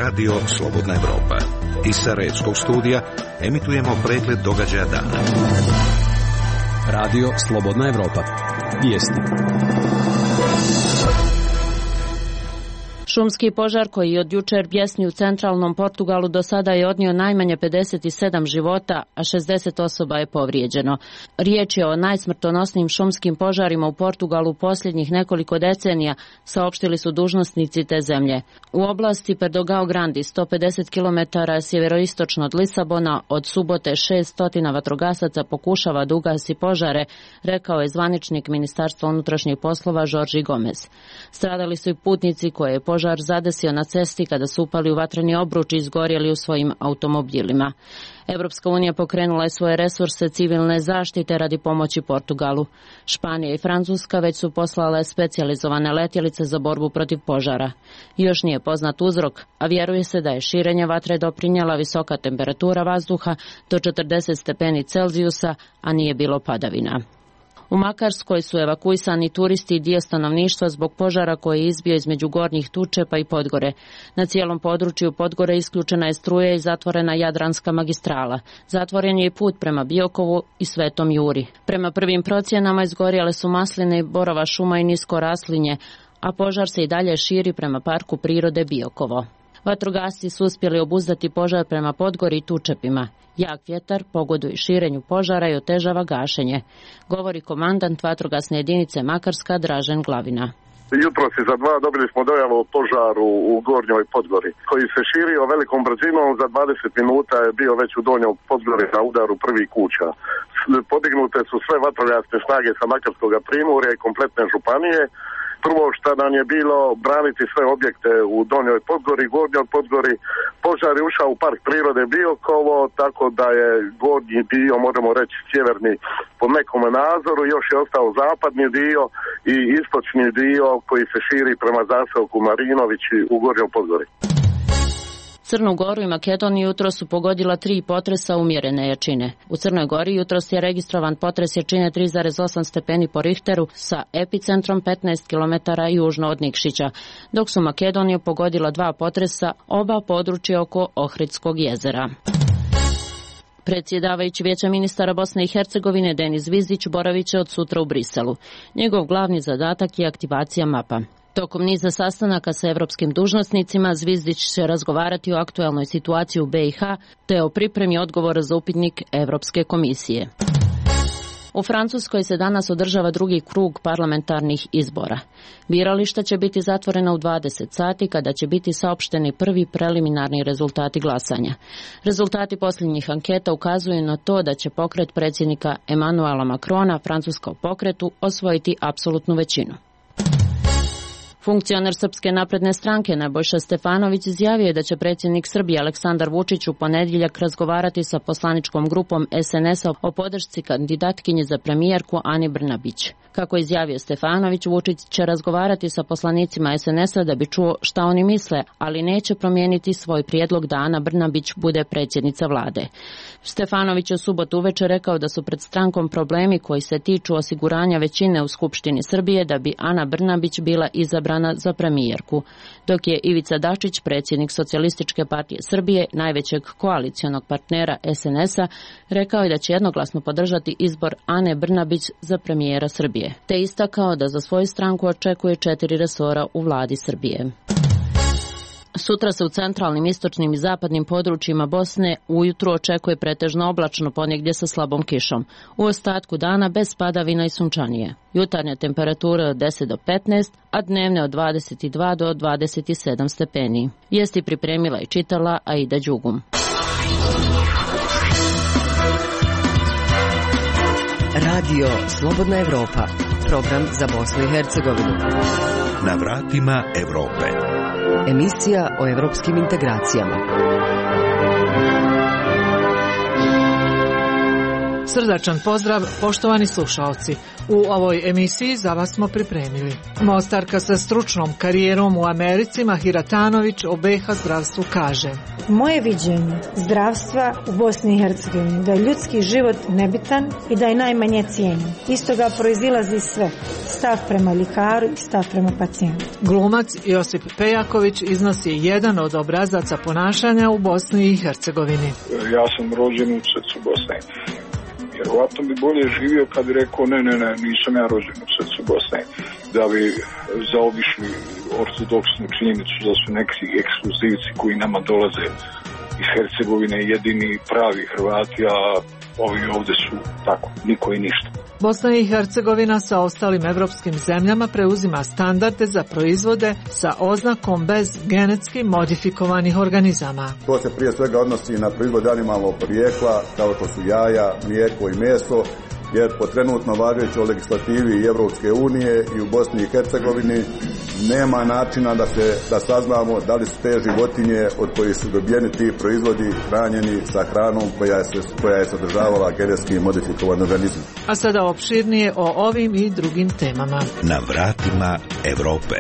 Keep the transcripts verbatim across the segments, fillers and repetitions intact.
Radio Slobodna Evropa. Iz Sarajevskog studija emitujemo pregled događaja dana. Radio Slobodna Evropa. Vijesti. Šumski požar koji od jučer bjesni u centralnom Portugalu do sada je odnio najmanje pedeset sedam života, a šezdeset osoba je povrijeđeno. Riječ je o najsmrtonosnijim šumskim požarima u Portugalu posljednjih nekoliko decenija, saopštili su dužnosnici te zemlje. U oblasti Perdogao Grandi, sto pedeset kilometara sjeveroistočno od Lisabona, od subote šesnaest vatrogasaca pokušava da ugasi požare, rekao je zvaničnik Ministarstva unutrašnjih poslova Jorge Gomes. Stradali su i putnici koje je požar zadesio na cesti kada su upali u vatreni obruč i izgorjeli u svojim automobilima. Evropska unija pokrenula je svoje resurse civilne zaštite radi pomoći Portugalu. Španija i Francuska već su poslale specijalizovane letjelice za borbu protiv požara. Još nije poznat uzrok, a vjeruje se da je širenje vatre doprinijela visoka temperatura vazduha do četrdeset stepeni Celzijusa, a nije bilo padavina. U Makarskoj su evakuisani turisti i dio stanovništva zbog požara koji je izbio između Gornjih Tučepa i Podgore. Na cijelom području Podgore isključena je struja i zatvorena Jadranska magistrala. Zatvoren je i put prema Biokovu i Svetom Juri. Prema prvim procjenama izgorjele su masline i borova šuma i nisko raslinje, a požar se i dalje širi prema Parku prirode Biokovo. Vatrogasci su uspjeli obuzdati požar prema Podgori i Tučepima. Jak vjetar pogoduje širenju požara i otežava gašenje, govori komandant vatrogasne jedinice Makarska Dražen Glavina. Jutros iza dva dobili smo dojavu o požaru u Gornjoj Podgori, koji se širio velikom brzinom. Za dvadeset minuta je bio već u Donjoj Podgori na udaru prvih kuća. Podignute su sve vatrogasne snage sa Makarskog primorja i kompletne županije. Prvo što nam je bilo braniti sve objekte u Donjoj Podgori, Gornjoj Podgori. Požar je ušao u Park prirode Biokovo, tako da je gornji dio, možemo reći sjeverni, po nekom nadzoru, još je ostao zapadni dio i istočni dio koji se širi prema zaseoku Marinović u Gornjoj Podgori. Crnu Goru i Makedoniju jutros su pogodila tri potresa umjerene jačine. U Crnoj Gori jutros je registrovan potres jačine tri zarez osam stepeni po Richteru sa epicentrom petnaest kilometara južno od Nikšića, dok su Makedoniju pogodila dva potresa, oba područja oko Ohridskog jezera. Predsjedavajući Vijeća ministara Bosne i Hercegovine Denis Zvizdić boravit će od sutra u Briselu. Njegov glavni zadatak je aktivacija mapa. Tokom niza sastanaka sa evropskim dužnosnicima Zvizdić će razgovarati o aktualnoj situaciji u B i H te o pripremi odgovora za upitnik Evropske komisije. U Francuskoj se danas održava drugi krug parlamentarnih izbora. Birališta će biti zatvorena u dvadeset sati kada će biti saopšteni prvi preliminarni rezultati glasanja. Rezultati posljednjih anketa ukazuju na to da će pokret predsjednika Emmanuela Macrona, francuskom pokretu, osvojiti apsolutnu većinu. Funkcioner Srpske napredne stranke Nebojša Stefanović izjavio je da će predsjednik Srbije Aleksandar Vučić u ponedjeljak razgovarati sa poslaničkom grupom S N S-a o podršci kandidatkinje za premijerku Ani Brnabić. Kako je izjavio Stefanović, Vučić će razgovarati sa poslanicima S N S-a da bi čuo šta oni misle, ali neće promijeniti svoj prijedlog da Ana Brnabić bude predsjednica vlade. Stefanović je u subotu uvečer rekao da su pred strankom problemi koji se tiču osiguranja većine u Skupštini Srbije da bi Ana Brnabić bila izabrana za premijerku, dok je Ivica Dačić, predsjednik Socijalističke partije Srbije, najvećeg koalicionog partnera S N S-a, rekao je da će jednoglasno podržati izbor Ane Brnabić za premijera Srbije, te istakao da za svoju stranku očekuje četiri resora u vladi Srbije. Sutra se u centralnim, istočnim i zapadnim područjima Bosne ujutro očekuje pretežno oblačno, ponegdje sa slabom kišom. U ostatku dana bez padavina i sunčanije. Jutarnja temperatura od deset do petnaest, a dnevne od dvadeset dva do dvadeset sedam stepeni. Vijesti pripremila i čitala Aida Đugum. Radio Slobodna Evropa, program za Bosnu i Hercegovinu. Na vratima Evrope. Emisija o evropskim integracijama. Srdačan pozdrav, poštovani slušaoci. U ovoj emisiji za vas smo pripremili. Mostarka sa stručnom karijerom u Americi Mahira Tanović o B iH zdravstvu kaže: Moje viđenje zdravstva u Bosni i Hercegovini da je ljudski život nebitan i da je najmanje cijenjen. Iz toga proizilazi sve. Stav prema ljekaru i stav prema pacijentu. Glumac Josip Pejaković iznosi jedan od obrazaca ponašanja u Bosni i Hercegovini. Ja sam rođen u srcu Bosne. Vjerovatno bi bolje živio kad bi rekao ne, ne, ne, nisam ja rođen u srcu Bosne. Da bi zaobišli ortodoksnu činjenicu da su neki ekskluzivci koji nama dolaze iz Hercegovine jedini pravi Hrvati, a ovi ovdje su tako, niko i ništa. Bosna i Hercegovina sa ostalim evropskim zemljama preuzima standarde za proizvode sa oznakom bez genetski modifikovanih organizama. To se prije svega odnosi na proizvode animalnog porijekla, kao što su jaja, mlijeko i meso, jer po trenutno važećoj legislativi Evropske unije i u Bosni i Hercegovini nema načina da se da saznamo da li su te životinje od kojih su dobijeni ti proizvodi hranjeni sa hranom koja je, koja je sadržavala genetski modifikovan organizam. A sada opširnije o ovim i drugim temama. Na vratima Evrope.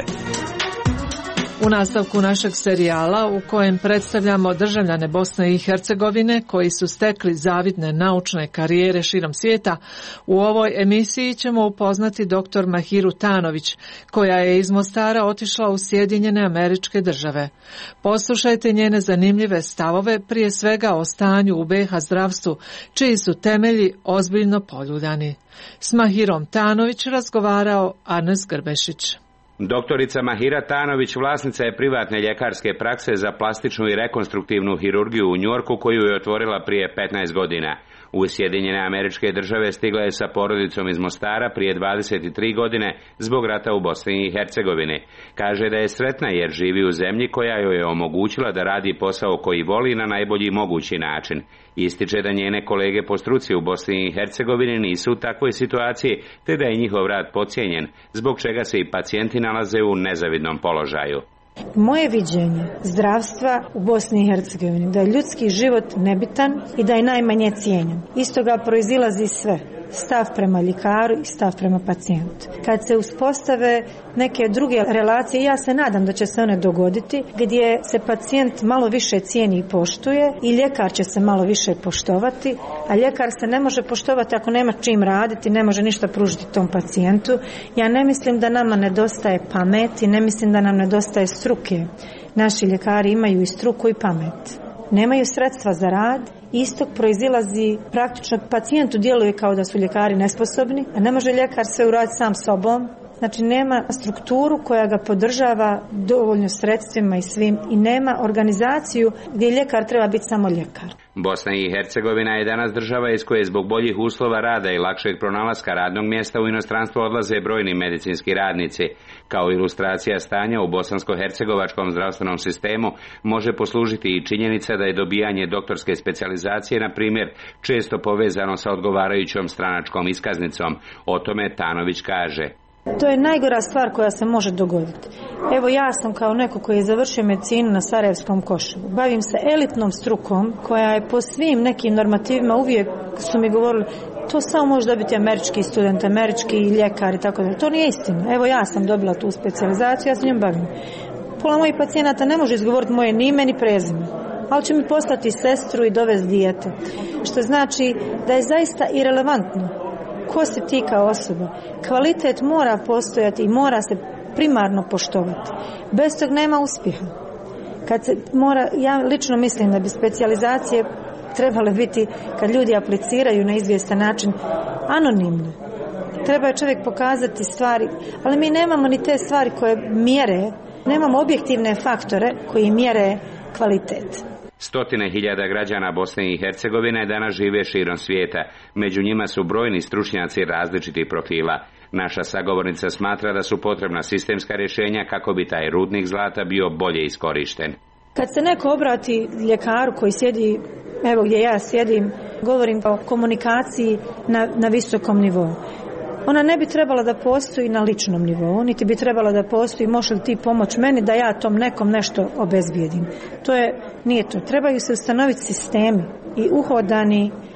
U nastavku našeg serijala u kojem predstavljamo državljane Bosne i Hercegovine koji su stekli zavidne naučne karijere širom svijeta, u ovoj emisiji ćemo upoznati doktor Mahiru Tanović, koja je iz Mostara otišla u Sjedinjene Američke Države. Poslušajte njene zanimljive stavove, prije svega o stanju u B iH zdravstvu, čiji su temelji ozbiljno poljuljani. S Mahirom Tanović razgovarao Arnes Grbešić. Doktorica Mahira Tanović vlasnica je privatne ljekarske prakse za plastičnu i rekonstruktivnu hirurgiju u Njorku koju je otvorila prije petnaest godina. U Sjedinjene Američke Države stigla je sa porodicom iz Mostara prije dvadeset tri godine zbog rata u Bosni i Hercegovini. Kaže da je sretna jer živi u zemlji koja joj je omogućila da radi posao koji voli na najbolji mogući način. Ističe da njene kolege po struci u Bosni i Hercegovini nisu u takvoj situaciji, te da je njihov rad podcijenjen, zbog čega se i pacijenti nalaze u nezavidnom položaju. Moje viđenje zdravstva u Bosni i Hercegovini da je ljudski život nebitan i da je najmanje cijenjen. Iz toga proizilazi sve. Stav prema ljekaru i stav prema pacijentu. Kad se uspostave neke druge relacije, ja se nadam da će se one dogoditi, gdje se pacijent malo više cijeni i poštuje i ljekar će se malo više poštovati, a ljekar se ne može poštovati ako nema čim raditi, ne može ništa pružiti tom pacijentu. Ja ne mislim da nama nedostaje pameti, ne mislim da nam nedostaje struke. Naši ljekari imaju i struku i pamet. Nemaju sredstva za rad, istog proizilazi praktično pacijentu djeluje kao da su ljekari nesposobni, a ne može ljekar sve uraditi sam sobom. Znači nema strukturu koja ga podržava dovoljno sredstvima i svim i nema organizaciju gdje ljekar treba biti samo ljekar. Bosna i Hercegovina je danas država iz koje zbog boljih uslova rada i lakšeg pronalaska radnog mjesta u inostranstvo odlaze brojni medicinski radnici. Kao ilustracija stanja u bosansko-hercegovačkom zdravstvenom sistemu može poslužiti i činjenica da je dobijanje doktorske specijalizacije, na primjer, često povezano sa odgovarajućom stranačkom iskaznicom. O tome Tanović kaže: To je najgora stvar koja se može dogoditi. Evo ja sam kao neko koji je završio medicinu na Sarajevskom Koševu. Bavim se elitnom strukom koja je po svim nekim normativima, uvijek su mi govorili to samo može dobiti američki student, američki ljekar i tako da. To nije istina. Evo ja sam dobila tu specijalizaciju, ja se njom bavim. Pola mojih pacijenata ne može izgovoriti moje ni ime ni prezime, ali će mi poslati sestru i dovesti dijete. Što znači da je zaista irelevantno ko si ti kao osoba. Kvalitet mora postojati i mora se primarno poštovati. Bez tog nema uspjeha. Kad se mora, ja lično mislim da bi specijalizacije trebale biti, kad ljudi apliciraju na izvjestan način, anonimno. Treba je čovjek pokazati stvari, ali mi nemamo ni te stvari koje mjere, nemamo objektivne faktore koji mjere kvalitet. Stotine hiljada građana Bosne i Hercegovine danas žive širom svijeta. Među njima su brojni stručnjaci različitih profila. Naša sagovornica smatra da su potrebna sistemska rješenja kako bi taj rudnik zlata bio bolje iskorišten. Kad se neko obrati ljekaru koji sjedi, evo gdje ja sjedim, govorim o komunikaciji na, na visokom nivou. Ona ne bi trebala da postoji na ličnom nivou, niti bi trebala da postoji može li ti pomoć meni da ja tom nekom nešto obezbijedim. To je, nije to. Trebaju se ustanoviti sistemi i uhodani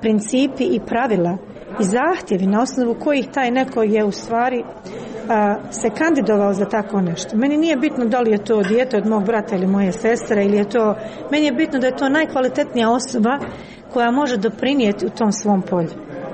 principi i pravila i zahtjevi na osnovu kojih taj neko je u stvari a, se kandidovao za tako nešto. Meni nije bitno da li je to dijete od mog brata ili moje sestre ili je to, meni je bitno da je to najkvalitetnija osoba koja može doprinijeti u tom svom polju.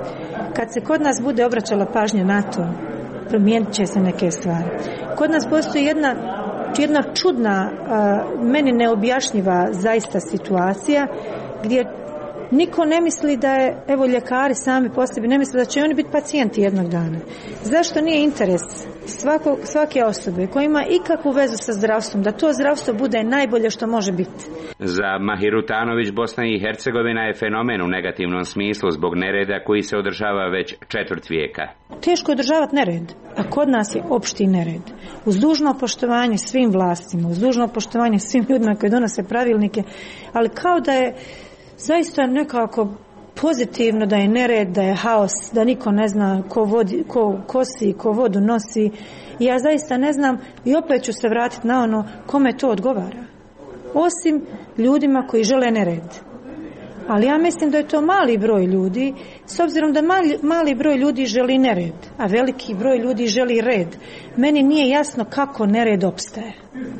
Kad se kod nas bude obraćala pažnja na to, promijenit će se neke stvari. Kod nas postoji jedna, jedna čudna, a, meni neobjašnjiva zaista situacija gdje niko ne misli da je, evo ljekari sami po sebi ne misle da će oni biti pacijenti jednog dana. Zašto nije interes svako, svake osobe koja ima ikakvu vezu sa zdravstvom, da to zdravstvo bude najbolje što može biti? Za Mahiru Tanović, Bosna i Hercegovina je fenomen u negativnom smislu zbog nereda koji se održava već četvrt vijeka. Teško je održavati nered, a kod nas je opšti nered. Uz dužno poštovanje svim vlastima, uz dužno poštovanje svim ljudima koji donose pravilnike, ali kao da je zaista nekako pozitivno da je nered, da je haos, da niko ne zna ko, vodi, ko kosi, ko vodu nosi. I ja zaista ne znam i opet ću se vratiti na ono kome to odgovara. Osim ljudima koji žele nered. Ali ja mislim da je to mali broj ljudi, s obzirom da mali, mali broj ljudi želi nered, a veliki broj ljudi želi red. Meni nije jasno kako nered opstaje.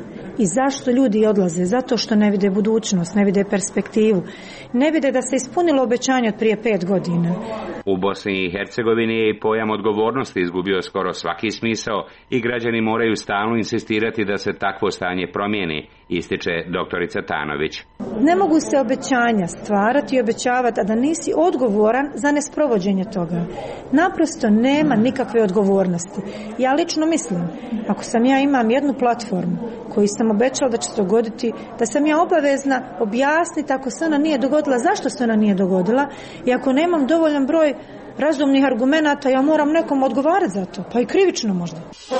I zašto ljudi odlaze? Zato što ne vide budućnost, ne vide perspektivu, ne vide da se ispunilo obećanje od prije pet godina. U Bosni i Hercegovini je i pojam odgovornosti izgubio skoro svaki smisao i građani moraju stalno insistirati da se takvo stanje promijeni, ističe doktorica Tanović. Ne mogu se obećanja stvarati i obećavati, a da nisi odgovoran za nesprovođenje toga. Naprosto nema nikakve odgovornosti. Ja lično mislim, ako sam ja imam jednu platformu koju sam obećala da će se dogoditi, da sam ja obavezna objasniti ako se ona nije dogodila, zašto se ona nije dogodila, i ako nemam dovoljan broj razumnih argumenata, ja moram nekom odgovarati za to, pa i krivično možda.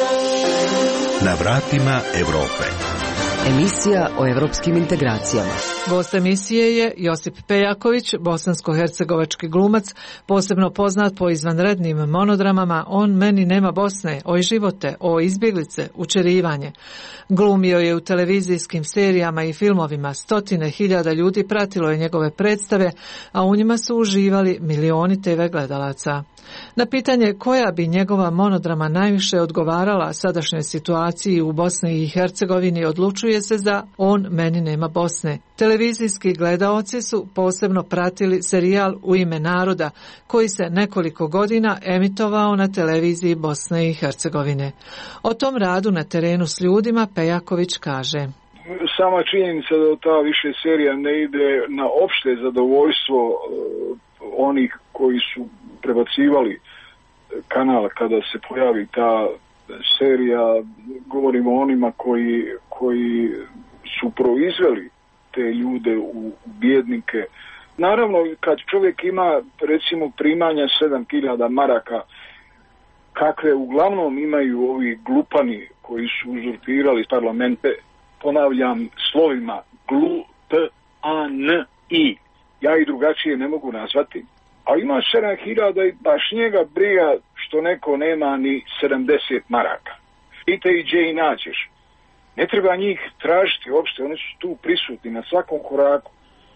Na vratima Europe. Emisija o evropskim integracijama. Gost emisije je Josip Pejaković, bosansko-hercegovački glumac, posebno poznat po izvanrednim monodramama On meni nema Bosne, Oj živote, O izbjeglice, Učerivanje. Glumio je u televizijskim serijama i filmovima, stotine hiljada ljudi pratilo je njegove predstave, a u njima su uživali milioni te ve gledalaca. Na pitanje koja bi njegova monodrama najviše odgovarala sadašnjoj situaciji u Bosni i Hercegovini, odlučuje se za On meni nema Bosne. Televizijski gledaoci su posebno pratili serijal U ime naroda, koji se nekoliko godina emitovao na televiziji Bosne i Hercegovine. O tom radu na terenu s ljudima Pejaković kaže: Sama činjenica da ta više serija ne ide na opšte zadovoljstvo onih koji su prebacivali kanal kada se pojavi ta serija, govorimo o onima koji, koji su proizveli te ljude u bijednike. Naravno, kad čovjek ima recimo primanja sedam hiljada maraka, kakve uglavnom imaju ovi glupani koji su uzurpirali parlamente, ponavljam slovima glu, t, a, n, i. Ja i drugačije ne mogu nazvati. A ima sedam hiljada i baš njega briga što neko nema ni sedamdeset maraka. I te i gdje i nađeš. Ne treba njih tražiti uopšte, oni su tu prisutni na svakom koraku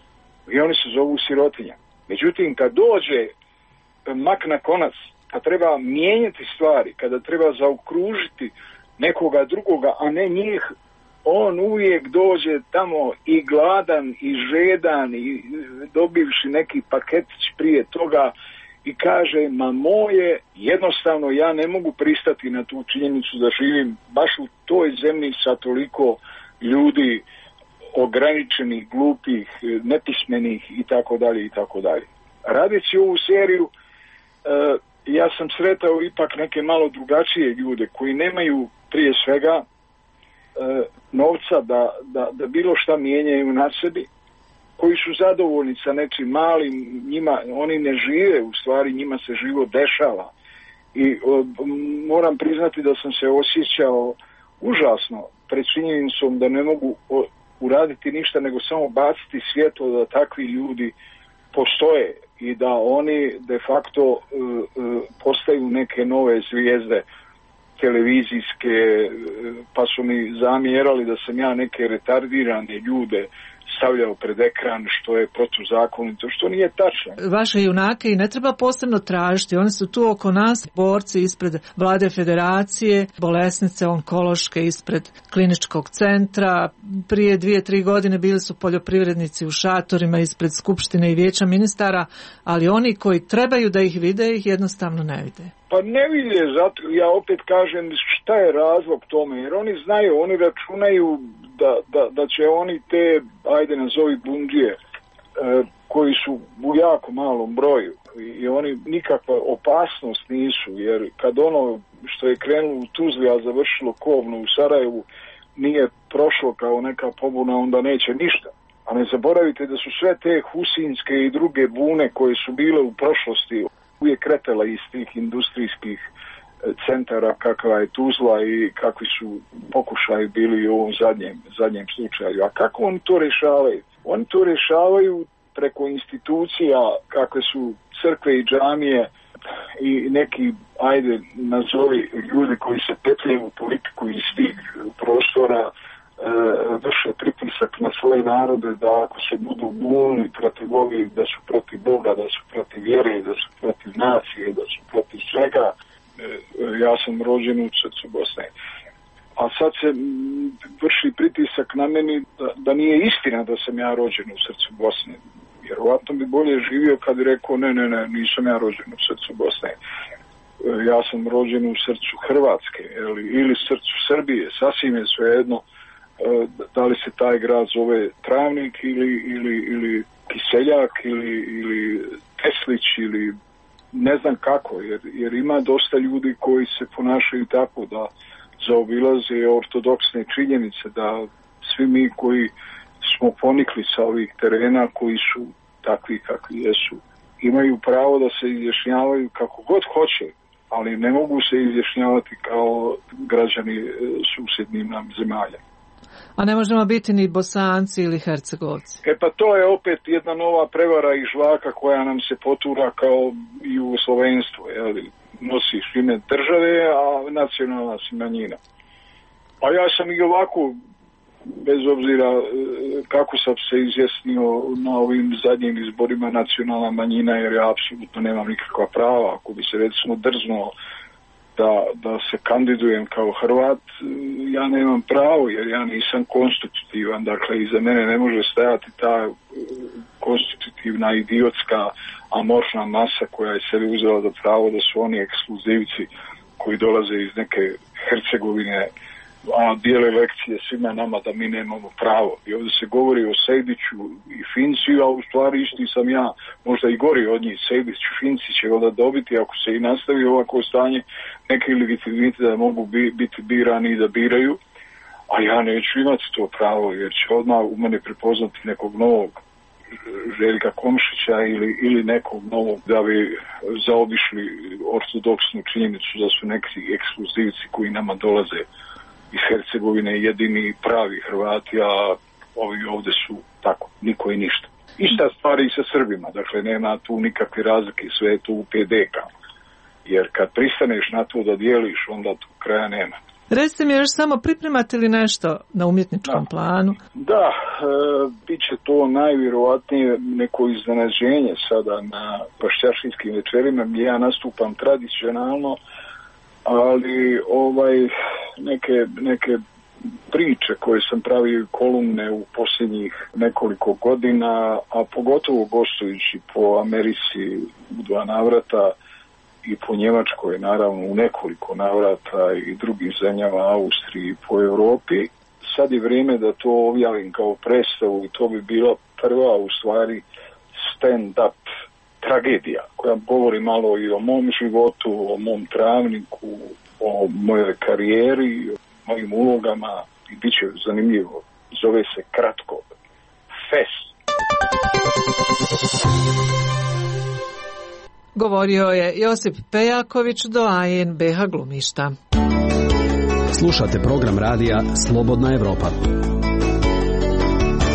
i oni se zovu sirotinja. Međutim, kad dođe mak na konac, kad treba mijenjati stvari, kada treba zaokružiti nekoga drugoga, a ne njih, on uvijek dođe tamo i gladan i žedan i dobivši neki paketić prije toga i kaže, ma moje, jednostavno ja ne mogu pristati na tu činjenicu da živim baš u toj zemlji sa toliko ljudi ograničenih, glupih, nepismenih i tako dalje i tako dalje. Radeći ovu seriju, ja sam sretao ipak neke malo drugačije ljude koji nemaju prije svega novca da, da, da bilo šta mijenjaju na sebi, koji su zadovoljni sa nečim malim, njima, oni ne žive, u stvari njima se život dešava. I o, moram priznati da sam se osjećao užasno pred činjenicom da ne mogu o, uraditi ništa nego samo baciti svjetlo da takvi ljudi postoje i da oni de facto uh, uh, postaju neke nove zvijezde televizijske, pa su mi zamjerali da sam ja neke retardirane ljude stavljao pred ekran, što je protuzakonito, što nije tačno. Vaše junake i ne treba posebno tražiti, oni su tu oko nas, borci ispred Vlade Federacije, bolesnice onkološke ispred kliničkog centra, prije dvije, tri godine bili su poljoprivrednici u šatorima ispred Skupštine i Vijeća ministara, ali oni koji trebaju da ih vide, ih jednostavno ne vide. Pa ne vide, zato ja opet kažem šta je razlog tome, jer oni znaju, oni računaju da, da, da će oni te, ajde nazovi bundije, e, koji su u jako malom broju i oni nikakva opasnost nisu, jer kad ono što je krenulo u Tuzli, a završilo kobno u Sarajevu, nije prošlo kao neka pobuna, onda neće ništa. A ne zaboravite da su sve te husinske i druge bune koje su bile u prošlosti uvijek kretala iz tih industrijskih centara kakva je Tuzla i kakvi su pokušaji bili u ovom zadnjem, zadnjem slučaju. A kako oni to rješavaju? Oni to rješavaju preko institucija kakve su crkve i džamije i neki, ajde, nazovi ljudi koji se petljaju u politiku iz tih prostora, vrše pritisak na svoje narode da ako se budu bunili protiv ovih, da su protiv Boga, da su protiv vjere, da su protiv nacije, da su protiv svega. Ja sam rođen u srcu Bosne. A sad se vrši pritisak na meni da, da nije istina da sam ja rođen u srcu Bosne. Vjerovatno bi bolje živio kad bi rekao ne, ne, ne, nisam ja rođen u srcu Bosne. Ja sam rođen u srcu Hrvatske ili, ili srcu Srbije, sasvim je svejedno da li se taj grad zove Travnik ili, ili, ili Kiseljak ili, ili Teslić ili ne znam kako, jer, jer ima dosta ljudi koji se ponašaju tako da zaobilaze ortodoksne činjenice, da svi mi koji smo ponikli sa ovih terena koji su takvi kakvi jesu, imaju pravo da se izjašnjavaju kako god hoće, ali ne mogu se izjašnjavati kao građani susjednim nam zemalja. A ne možemo biti ni Bosanci ili Hercegovci. E pa to je opet jedna nova prevara i žvaka koja nam se potura kao jugoslovenstvo, jeli? Nosi ime države, a nacionalna si manjina. A ja sam i ovako, bez obzira kako sam se izjasnio na ovim zadnjim izborima, nacionalna manjina, jer ja apsolutno nemam nikakva prava. Ako bi se recimo drznuo da, da se kandidujem kao Hrvat, ja nemam pravo jer ja nisam konstitutivan, dakle iza mene ne može stajati ta konstitutivna idiotska amorfna masa koja je sebi uzela za pravo da su oni ekskluzivci koji dolaze iz neke Hercegovine, a dijele lekcije svima nama da mi nemamo pravo. I ovdje se govori o Sejdiću i Finci, a u stvari isti sam ja, možda i gori od njih. Sejdić i Finci će onda dobiti, ako se i nastavi ovako stanje, neke legitimitet da mogu bi, biti birani i da biraju, a ja neću imati to pravo, jer će odmah u mene prepoznati nekog novog Željka Komšića ili, ili nekog novog da bi zaobišli ortodoksnu činjenicu da su neki ekskluzivci koji nama dolaze iz Hercegovine jedini pravi Hrvati, a ovi ovdje su tako, niko i ništa. Ista stvar i sa Srbima, dakle nema tu nikakve razlike, sve je tu u P D K. Jer kad pristaneš na to da dijeliš, onda tu kraja nema. Recite mi, još samo pripremate li nešto na umjetničkom da. planu? Da, e, bit će to najvjerovatnije neko iznenađenje sada na pašćašinskim večerima, gdje ja nastupam tradicionalno, ali ovaj neke, neke priče koje sam pravio kolumne u posljednjih nekoliko godina, a pogotovo gostujući po Americi u dva navrata i po Njemačkoj, naravno u nekoliko navrata i drugim zemljama, Austriji, po Europi. Sad je vrijeme da to objavim kao predstavu i to bi bila prva u stvari stand-up tragedija koja govori malo i o mom životu, o mom Travniku, o mojoj karijeri, o mojim ulogama i bit će zanimljivo. Zove se kratko Fest. Govorio je Josip Pejaković, doajen B H glumišta. Slušate program radija Slobodna Evropa.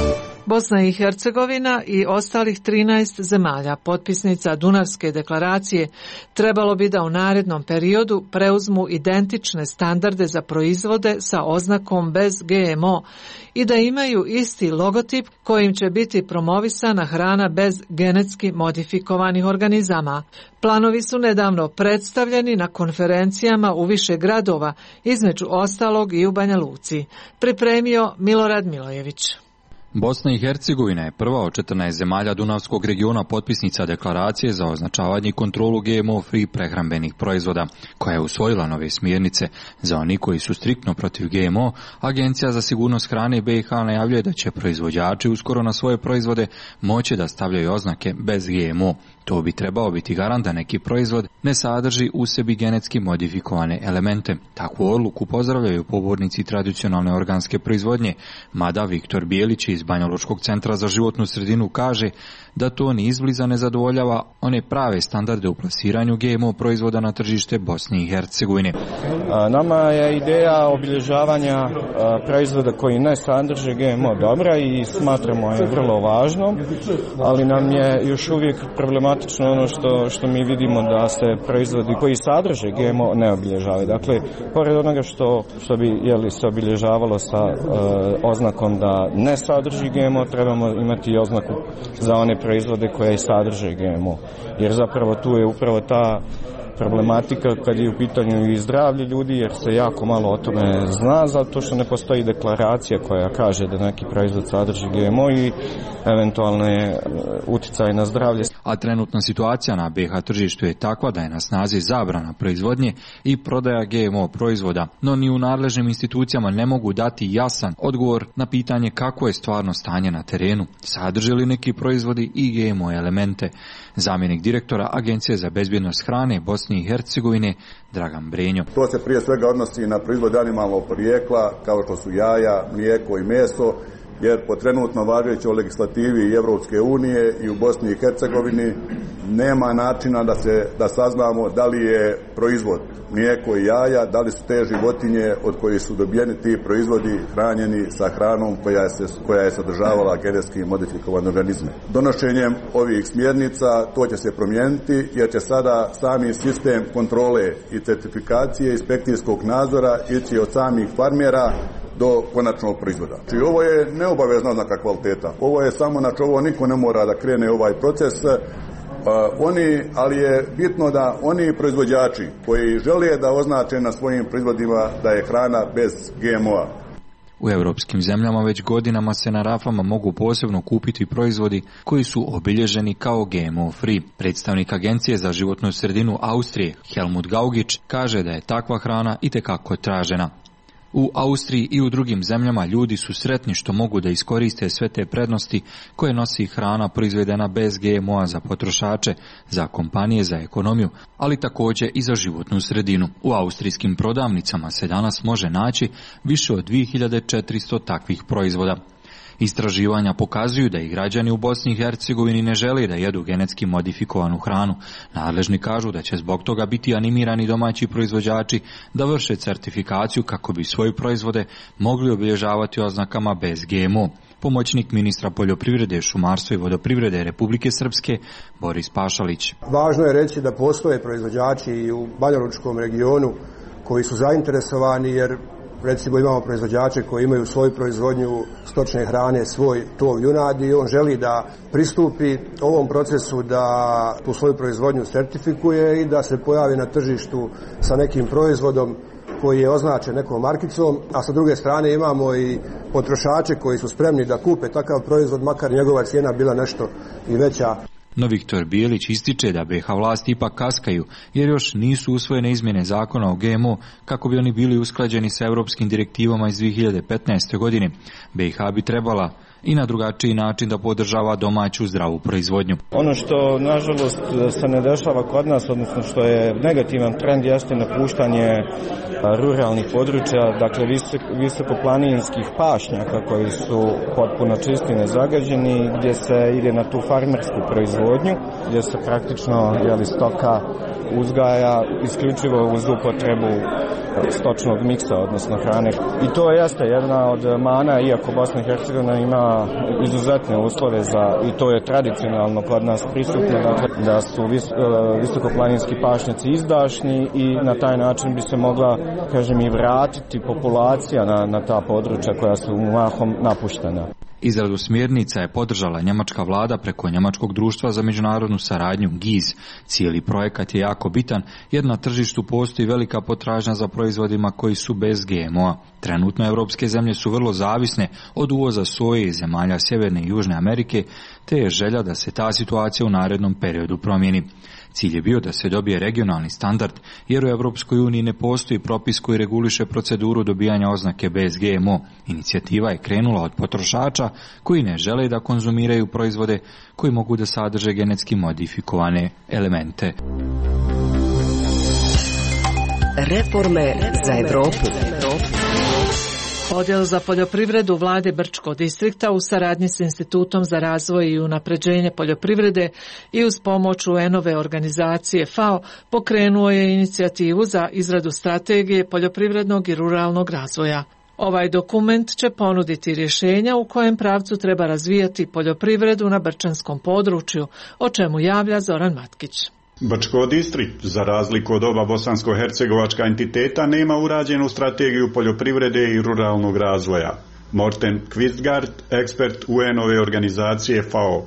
Bosna i Hercegovina i ostalih trinaest zemalja potpisnica Dunavske deklaracije trebalo bi da u narednom periodu preuzmu identične standarde za proizvode sa oznakom bez G M O i da imaju isti logotip kojim će biti promovisana hrana bez genetski modifikovanih organizama. Planovi su nedavno predstavljeni na konferencijama u više gradova, između ostalog i u Banja Luci. Pripremio Milorad Milojević. Bosna i Hercegovina je prva od četrnaest zemalja Dunavskog regiona potpisnica deklaracije za označavanje i kontrolu G M O free prehrambenih proizvoda, koja je usvojila nove smjernice. Za oni koji su striktno protiv G M O, Agencija za sigurnost hrane B i H najavljuje da će proizvođači uskoro na svoje proizvode moći da stavljaju oznake bez G M O. To bi trebao biti garant da neki proizvod ne sadrži u sebi genetski modifikovane elemente. Takvu odluku pozdravljaju pobornici tradicionalne organske proizvodnje, mada Viktor Bijelić iz Banjalučkog centra za životnu sredinu kaže da to ni izbliza ne zadovoljava one prave standarde u plasiranju G M O proizvoda na tržište Bosne i Hercegovine. Nama je ideja obilježavanja proizvoda koji ne sadrže G M O dobra i smatramo je vrlo važno, ali nam je još uvijek problematično ono što, što mi vidimo da se proizvodi koji sadrže G M O ne obilježavaju. Dakle, pored onoga što, što bi jeli, se obilježavalo sa e, oznakom da ne sadrži G M O, trebamo imati i oznaku za one proizvode koje sadrže G M O. Jer zapravo tu je upravo ta problematika kad je u pitanju i zdravlje ljudi, jer se jako malo o tome zna, zato što ne postoji deklaracija koja kaže da neki proizvod sadrži G M O i eventualne uticaje na zdravlje. A trenutna situacija na B i H tržištu je takva da je na snazi zabrana proizvodnje i prodaja G M O proizvoda, no ni u nadležnim institucijama ne mogu dati jasan odgovor na pitanje kako je stvarno stanje na terenu, sadrže li neki proizvodi i G M O elemente. Zamjenik direktora Agencije za bezbjednost hrane Bosne i Hercegovine Dragan Brenjo. To se prije svega odnosi na proizvode animalnog porijekla, kao što su jaja, mlijeko i meso, jer po trenutno važećoj legislativi i Evropske unije i u Bosni i Hercegovini nema načina da se da saznamo da li je proizvod mlijeko i jaja, da li su te životinje od kojih su dobijeni ti proizvodi hranjeni sa hranom koja je, se, koja je sadržavala genetski modifikovane organizme. Donošenjem ovih smjernica to će se promijeniti jer će sada sami sistem kontrole i certifikacije inspekcijskog nadzora ići od samih farmera do konačnog proizvoda. Znači ovo je neobavezna oznaka kvaliteta. Ovo je samo, znači ovo niko ne mora da krene ovaj proces. Uh, oni, ali je bitno da oni proizvođači koji žele da označe na svojim proizvodima da je hrana bez G M O-a. U europskim zemljama već godinama se na rafama mogu posebno kupiti proizvodi koji su obilježeni kao G M O free. Predstavnik Agencije za životnu sredinu Austrije Helmut Gaugić kaže da je takva hrana itekako tražena. U Austriji i u drugim zemljama ljudi su sretni što mogu da iskoriste sve te prednosti koje nosi hrana proizvedena bez G M O-a za potrošače, za kompanije, za ekonomiju, ali također i za životnu sredinu. U austrijskim prodavnicama se danas može naći više od dvije hiljade četiristo takvih proizvoda. Istraživanja pokazuju da i građani u Bosni i Hercegovini ne žele da jedu genetski modifikovanu hranu. Nadležni kažu da će zbog toga biti animirani domaći proizvođači da vrše certifikaciju kako bi svoje proizvode mogli obilježavati oznakama bez G M O. Pomoćnik ministra poljoprivrede, šumarstva i vodoprivrede Republike Srpske Boris Pašalić. Važno je reći da postoje proizvođači i u Banjalučkom regionu koji su zainteresovani, jer recimo imamo proizvođače koji imaju svoju proizvodnju stočne hrane, svoj tov junadi i on želi da pristupi ovom procesu, da tu svoju proizvodnju sertifikuje i da se pojavi na tržištu sa nekim proizvodom koji je označen nekom markicom, a sa druge strane imamo i potrošače koji su spremni da kupe takav proizvod, makar njegova cijena bila nešto i veća. No Viktor Bijelić ističe da B i H vlasti ipak kaskaju, jer još nisu usvojene izmjene zakona o G M O kako bi oni bili usklađeni sa europskim direktivama iz dvije hiljade petnaeste. godine. B i H bi trebala i na drugačiji način da podržava domaću zdravu proizvodnju. Ono što nažalost se ne dešava kod nas, odnosno što je negativan trend, jeste napuštanje ruralnih područja, dakle visokoplaninskih pašnjaka koji su potpuno čisti, nezagađeni, gdje se ide na tu farmersku proizvodnju, gdje se praktično jeli, stoka uzgaja isključivo uz upotrebu stočnog miksa, odnosno hrane. I to jeste jedna od mana, iako Bosna i Hercegovina ima izuzetne uslove za, i to je tradicionalno kod nas prisutno, dakle, da su vis, visokoplaninski pašnjaci izdašni i na taj način bi se mogla, kažem, i vratiti populacija na, na ta područja koja su mahom napuštena. Izradu smjernica je podržala njemačka vlada preko Njemačkog društva za međunarodnu saradnju G I Z. Cijeli projekat je jako bitan jer na tržištu postoji velika potražnja za proizvodima koji su bez G M O-a. Trenutno evropske zemlje su vrlo zavisne od uvoza soje iz zemalja Sjeverne i Južne Amerike, te je želja da se ta situacija u narednom periodu promijeni. Cilj je bio da se dobije regionalni standard, jer u Europskoj uniji ne postoji propis koji reguliše proceduru dobijanja oznake bez G M O. Inicijativa je krenula od potrošača koji ne žele da konzumiraju proizvode koji mogu da sadrže genetski modifikovane elemente. Reforme za Evropu. Odjel za poljoprivredu vlade Brčkog distrikta u saradnji s Institutom za razvoj i unapređenje poljoprivrede i uz pomoć U N-ove organizacije F A O pokrenuo je inicijativu za izradu strategije poljoprivrednog i ruralnog razvoja. Ovaj dokument će ponuditi rješenja u kojem pravcu treba razvijati poljoprivredu na brčanskom području, o čemu javlja Zoran Matkić. Brčko distrikt, za razliku od oba bosansko-hercegovačka entiteta, nema urađenu strategiju poljoprivrede i ruralnog razvoja. Morten Kvistgaard, ekspert U N-ove organizacije F A O.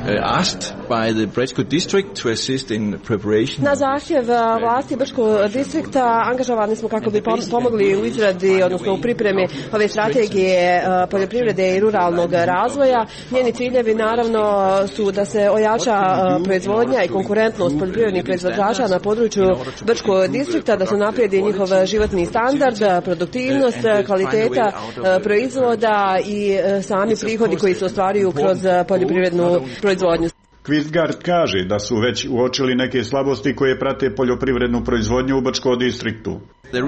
Na zahtjev vlasti Brčkog distrikta angažovani smo kako bi pomogli u izradi, odnosno u pripremi ove strategije poljoprivrede i ruralnog razvoja. Njeni ciljevi naravno su da se ojača proizvodnja i konkurentnost poljoprivrednih proizvođača na području Brčkog distrikta, da se naprijedi njihov životni standard, produktivnost, kvaliteta proizvoda i sami prihodi koji se ostvaruju kroz poljoprivrednu proizvodnju. Kvistgaard kaže da su već uočili neke slabosti koje prate poljoprivrednu proizvodnju u Brčkom distriktu.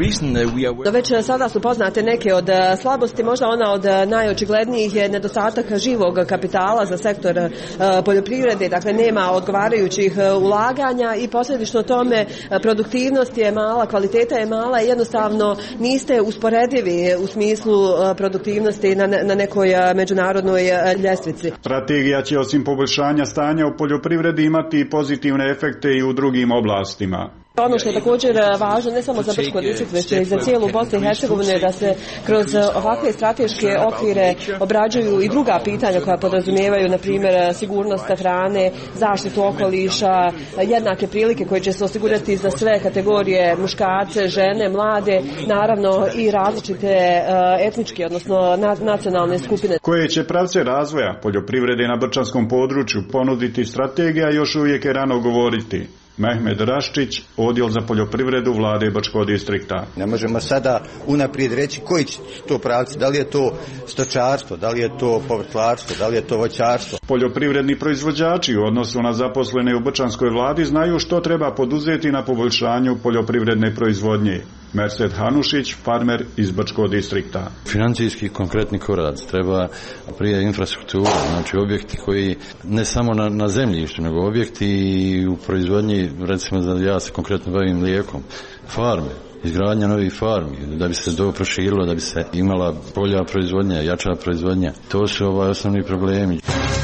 Da već sada su poznate neke od slabosti, možda ona od najočiglednijih je nedostatak živog kapitala za sektor poljoprivrede, dakle nema odgovarajućih ulaganja i posljedično tome produktivnost je mala, kvaliteta je mala i jednostavno niste usporedivi u smislu produktivnosti na, na nekoj međunarodnoj ljestvici. Strategija će osim poboljšanja stanja u poljoprivredi imati pozitivne efekte i u drugim oblastima. Ono što je također važno ne samo za Brčko distrikt, već i za cijelu Bosnu i Hercegovinu, da se kroz ovakve strateške okvire obrađuju i druga pitanja koja podrazumijevaju, na primjer, sigurnost hrane, zaštitu okoliša, jednake prilike koje će se osigurati za sve kategorije, muškarce, žene, mlade, naravno i različite etničke, odnosno nacionalne skupine. Koje će pravce razvoja poljoprivrede na brčanskom području ponuditi strategija, još uvijek je rano govoriti. Mehmed Raščić, odjel za poljoprivredu vlade Brčkog distrikta. Ne možemo sada unaprijed reći koji će to pravci, da li je to stočarstvo, da li je to povrtlarstvo, da li je to voćarstvo. Poljoprivredni proizvođači u odnosu na zaposlene u brčanskoj vladi znaju što treba poduzeti na poboljšanju poljoprivredne proizvodnje. Mersed Hanušić, farmer iz Brčkog distrikta. Financijski konkretni korac, treba prije infrastruktura, znači objekti koji ne samo na, na zemljištu, nego objekti u proizvodnji, recimo da ja se konkretno bavim mlijekom, farme, izgradnja novih farmi, da bi se to proširilo, da bi se imala bolja proizvodnja, jača proizvodnja. To su ovaj osnovni problemi.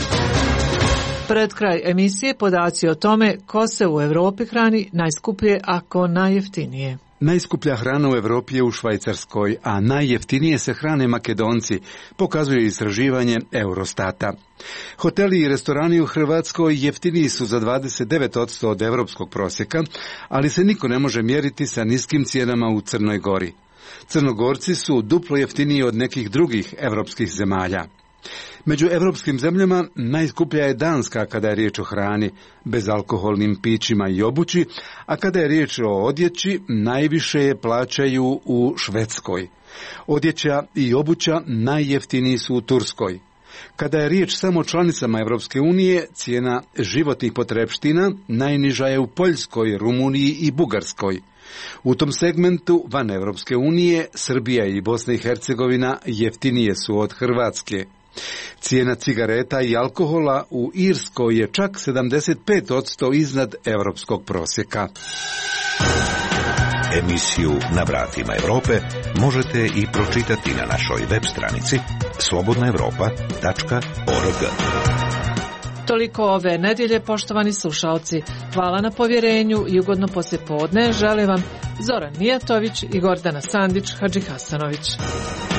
Pred kraj emisije podaci o tome ko se u Europi hrani najskuplje, ako najjeftinije. Najskuplja hrana u Europi je u Švajcarskoj, a najjeftinije se hrane Makedonci, pokazuje istraživanje Eurostata. Hoteli i restorani u Hrvatskoj jeftiniji su za dvadeset devet posto od europskog prosjeka, ali se niko ne može mjeriti sa niskim cijenama u Crnoj Gori. Crnogorci su duplo jeftiniji od nekih drugih europskih zemalja. Među europskim zemljama najskuplja je Danska kada je riječ o hrani, bezalkoholnim pićima i obući, a kada je riječ o odjeći, najviše je plaćaju u Švedskoj. Odjeća i obuća najjeftiniji su u Turskoj. Kada je riječ samo o članicama Europske unije, cijena životnih potrepština najniža je u Poljskoj, Rumuniji i Bugarskoj. U tom segmentu van Europske unije Srbija i Bosna i Hercegovina jeftinije su od Hrvatske. Cijena cigareta i alkohola u Irskoj je čak sedamdeset pet posto iznad europskog prosjeka. Emisiju Na vratima Europe možete i pročitati na našoj web stranici slobodna europa tačka org. Toliko ove nedjelje, poštovani slušalci. Hvala na povjerenju i ugodno poslijepodne žele vam Zoran Mijatović i Gordana Sandić Hadžihasanović.